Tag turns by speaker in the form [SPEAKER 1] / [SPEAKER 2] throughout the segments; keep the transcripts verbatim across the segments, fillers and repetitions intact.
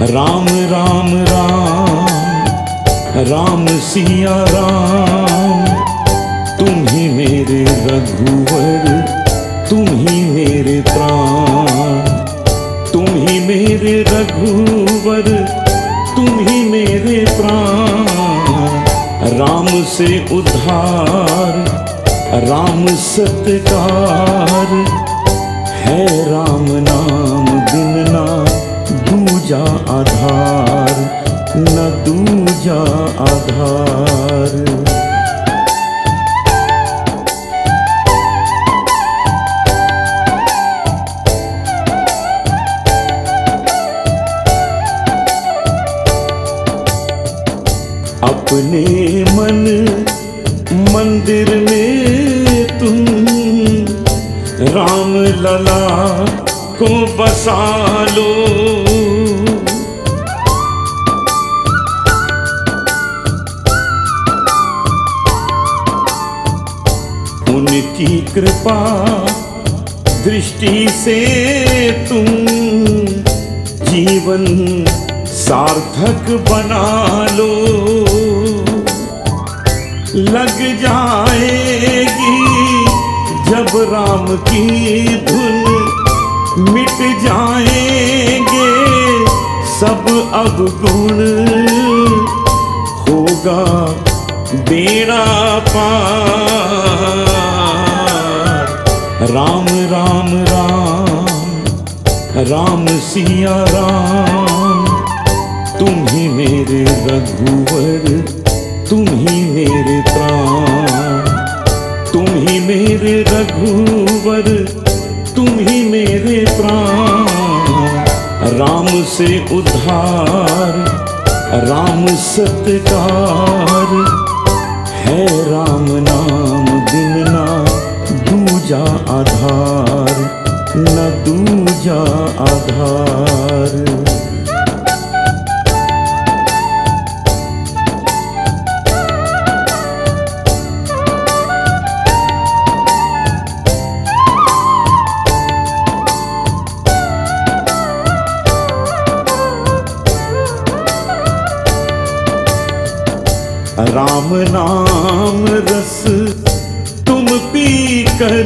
[SPEAKER 1] राम राम राम राम सिया राम, तुम ही मेरे रघुवर, तुम ही मेरे प्राण, तुम ही मेरे रघुवर, तुम ही मेरे प्राण। राम से उद्धार, राम सत्कार, है राम नाम बिन ना दूजा आधार, न दूजा आधार। अपने मन मंदिर में तुम राम लला को बसा लो, उनकी कृपा दृष्टि से तुम जीवन सार्थक बना लो। लग जाएगी जब राम की धुन, मिट जाएंगे सब अवगुण, होगा बेड़ा पार। राम राम राम राम सिया राम, तुम ही मेरे रघुवर, तुम ही मेरे प्राण, तुम ही मेरे रघुवर, तुम ही मेरे प्राण। राम से उद्धार, राम सत्कार, है राम नाम बिन ना दूजा आधार, न दूजा आधार। राम नाम रस तुम पी कर,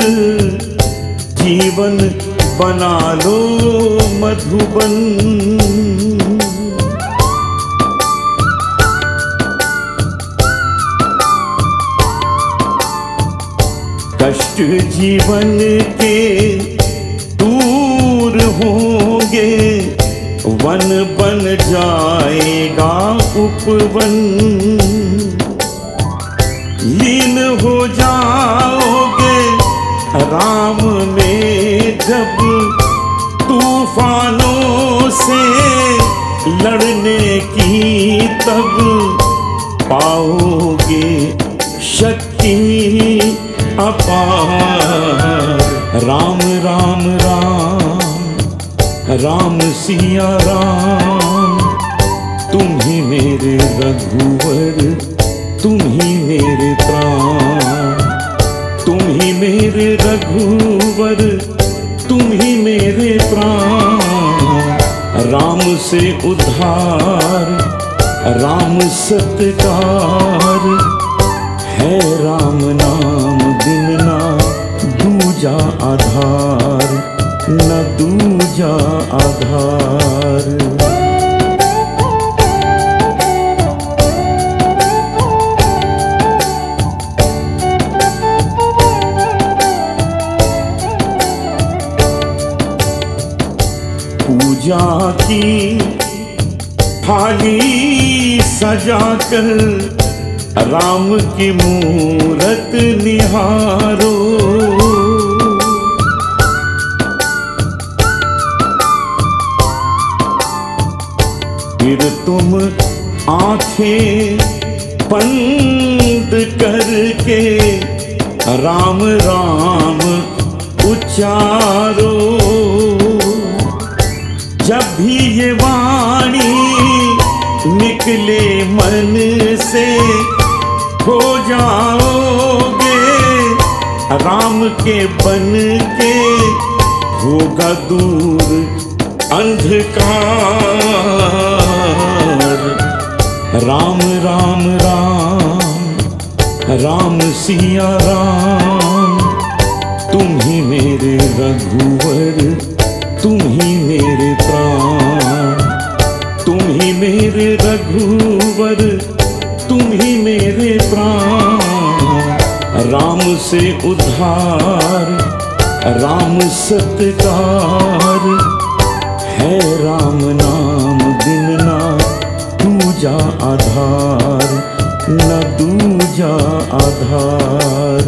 [SPEAKER 1] जीवन बना लो मधुबन। कष्ट जीवन के दूर होंगे, वन बन जाएगा उपवन। लीन हो जाओगे राम में जब, तूफानों से लड़ने की तब पाओगे शक्ति अपार। राम राम राम राम सिया राम, तुम ही मेरे रघुवर, तुम ही मेरे प्राण, तुम ही मेरे रघुवर, तुम ही मेरे प्राण। राम से उद्धार, राम सत्कार, है राम नाम बिन ना दूजा आधार, न दूजा आधार। पूजा की थाली सजाकर राम की मूरत निहारो। फिर तुम आंखें बंद करके राम राम उच्चारो। जब भी ये वाणी निकले मन से, हो जाओगे राम के बन के, होगा दूर अंधकार। राम राम राम राम सिया राम, तुम ही मेरे रघुवर, तुम ही मेरे प्राण। तुम ही मेरे रघुवर, तुम ही मेरे प्राण। राम से उद्धार, राम सत्कार, है राम नाम बिन ना दूजा आधार, न दूजा आधार।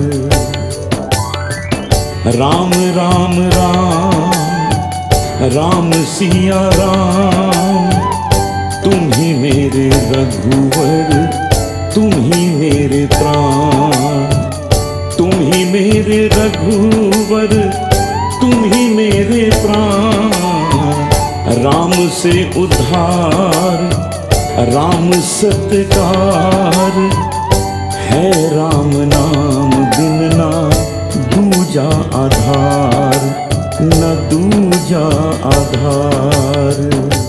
[SPEAKER 1] राम राम राम राम सिया राम, तुम ही मेरे रघुवर, तुम ही मेरे प्राण। तुम ही मेरे रघुवर, तुम ही मेरे प्राण। राम से उद्धार, राम सत्कार, है राम नाम बिन ना दूजा आधार, न दूजा आधार।